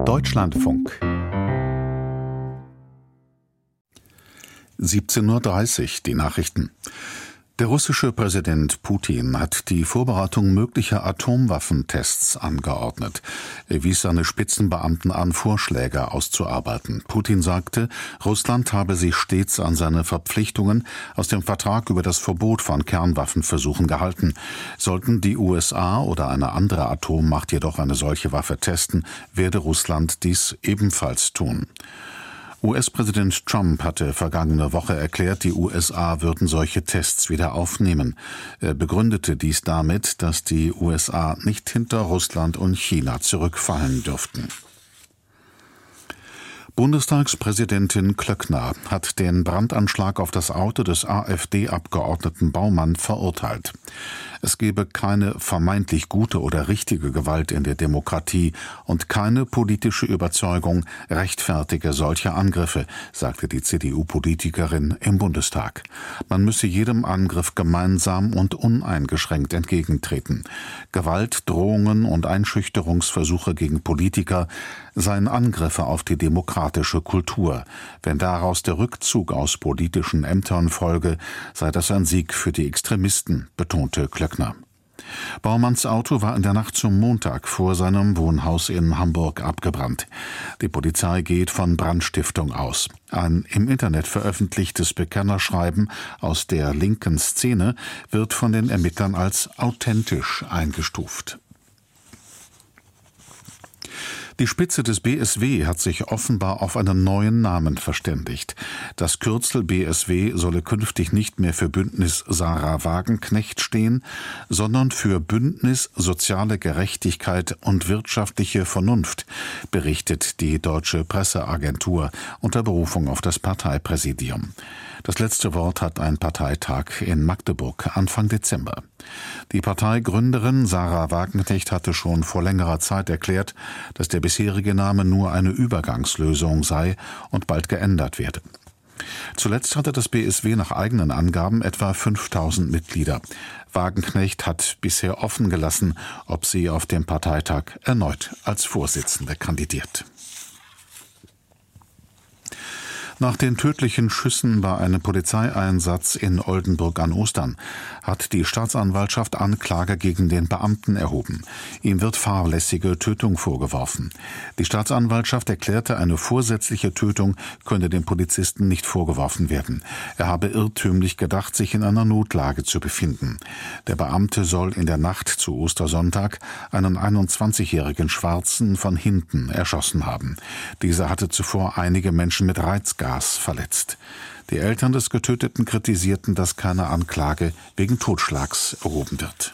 Deutschlandfunk 17:30 Uhr, die Nachrichten. Der russische Präsident Putin hat die Vorbereitung möglicher Atomwaffentests angeordnet. Er wies seine Spitzenbeamten an, Vorschläge auszuarbeiten. Putin sagte, Russland habe sich stets an seine Verpflichtungen aus dem Vertrag über das Verbot von Kernwaffenversuchen gehalten. Sollten die USA oder eine andere Atommacht jedoch eine solche Waffe testen, werde Russland dies ebenfalls tun. US-Präsident Trump hatte vergangene Woche erklärt, die USA würden solche Tests wieder aufnehmen. Er begründete dies damit, dass die USA nicht hinter Russland und China zurückfallen dürften. Bundestagspräsidentin Klöckner hat den Brandanschlag auf das Auto des AfD-Abgeordneten Baumann verurteilt. Es gebe keine vermeintlich gute oder richtige Gewalt in der Demokratie und keine politische Überzeugung rechtfertige solche Angriffe, sagte die CDU-Politikerin im Bundestag. Man müsse jedem Angriff gemeinsam und uneingeschränkt entgegentreten. Gewalt, Drohungen und Einschüchterungsversuche gegen Politiker seien Angriffe auf die demokratische Kultur. Wenn daraus der Rückzug aus politischen Ämtern folge, sei das ein Sieg für die Extremisten, betonte Klöckner. Baumanns Auto war in der Nacht zum Montag vor seinem Wohnhaus in Hamburg abgebrannt. Die Polizei geht von Brandstiftung aus. Ein im Internet veröffentlichtes Bekennerschreiben aus der linken Szene wird von den Ermittlern als authentisch eingestuft. Die Spitze des BSW hat sich offenbar auf einen neuen Namen verständigt. Das Kürzel BSW solle künftig nicht mehr für Bündnis Sarah Wagenknecht stehen, sondern für Bündnis Soziale Gerechtigkeit und wirtschaftliche Vernunft, berichtet die Deutsche Presseagentur unter Berufung auf das Parteipräsidium. Das letzte Wort hat ein Parteitag in Magdeburg Anfang Dezember. Die Parteigründerin Sarah Wagenknecht hatte schon vor längerer Zeit erklärt, dass der bisherige Name nur eine Übergangslösung sei und bald geändert werde. Zuletzt hatte das BSW nach eigenen Angaben etwa 5.000 Mitglieder. Wagenknecht hat bisher offen gelassen, ob sie auf dem Parteitag erneut als Vorsitzende kandidiert. Nach den tödlichen Schüssen bei einem Polizeieinsatz in Oldenburg an Ostern hat die Staatsanwaltschaft Anklage gegen den Beamten erhoben. Ihm wird fahrlässige Tötung vorgeworfen. Die Staatsanwaltschaft erklärte, eine vorsätzliche Tötung könne dem Polizisten nicht vorgeworfen werden. Er habe irrtümlich gedacht, sich in einer Notlage zu befinden. Der Beamte soll in der Nacht zu Ostersonntag einen 21-jährigen Schwarzen von hinten erschossen haben. Dieser hatte zuvor einige Menschen mit Reizgas verletzt. Die Eltern des Getöteten kritisierten, dass keine Anklage wegen Totschlags erhoben wird.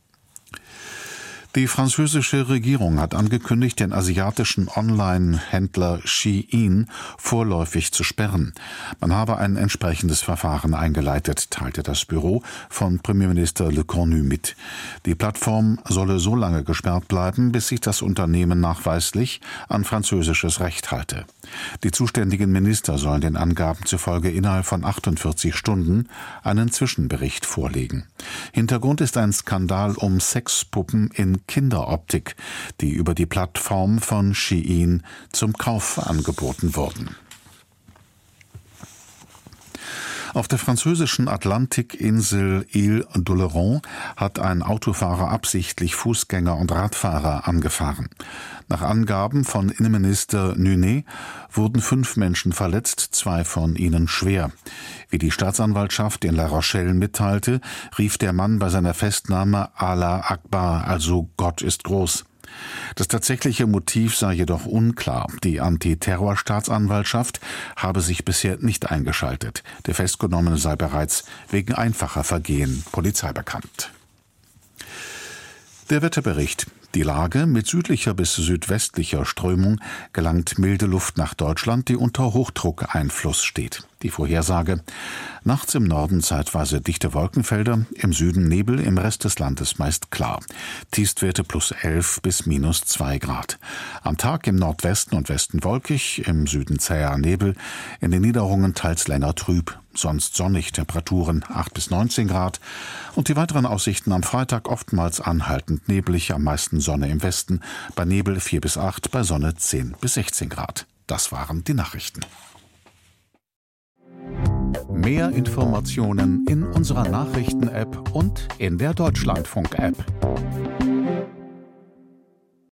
Die französische Regierung hat angekündigt, den asiatischen Online-Händler Shein vorläufig zu sperren. Man habe ein entsprechendes Verfahren eingeleitet, teilte das Büro von Premierminister Le Cornu mit. Die Plattform solle so lange gesperrt bleiben, bis sich das Unternehmen nachweislich an französisches Recht halte. Die zuständigen Minister sollen den Angaben zufolge innerhalb von 48 Stunden einen Zwischenbericht vorlegen. Hintergrund ist ein Skandal um Sexpuppen in Kinderoptik, die über die Plattform von Shein zum Kauf angeboten wurden. Auf der französischen Atlantikinsel Île-d'Oléron hat ein Autofahrer absichtlich Fußgänger und Radfahrer angefahren. Nach Angaben von Innenminister Nunet wurden 5 Menschen verletzt, 2 von ihnen schwer. Wie die Staatsanwaltschaft in La Rochelle mitteilte, rief der Mann bei seiner Festnahme Allah Akbar, also Gott ist groß. Das tatsächliche Motiv sei jedoch unklar. Die Antiterrorstaatsanwaltschaft habe sich bisher nicht eingeschaltet. Der Festgenommene sei bereits wegen einfacher Vergehen Polizei bekannt. Der Wetterbericht. Die Lage: mit südlicher bis südwestlicher Strömung gelangt milde Luft nach Deutschland, die unter Hochdruckeinfluss steht. Die Vorhersage: nachts im Norden zeitweise dichte Wolkenfelder, im Süden Nebel, im Rest des Landes meist klar. Tiefstwerte +11 bis -2 Grad. Am Tag im Nordwesten und Westen wolkig, im Süden zäher Nebel, in den Niederungen teils länger trüb, sonst sonnig, Temperaturen 8 bis 19 Grad. Und die weiteren Aussichten am Freitag oftmals anhaltend neblig, am meisten Sonne im Westen, bei Nebel 4 bis 8, bei Sonne 10 bis 16 Grad. Das waren die Nachrichten. Mehr Informationen in unserer Nachrichten-App und in der Deutschlandfunk-App.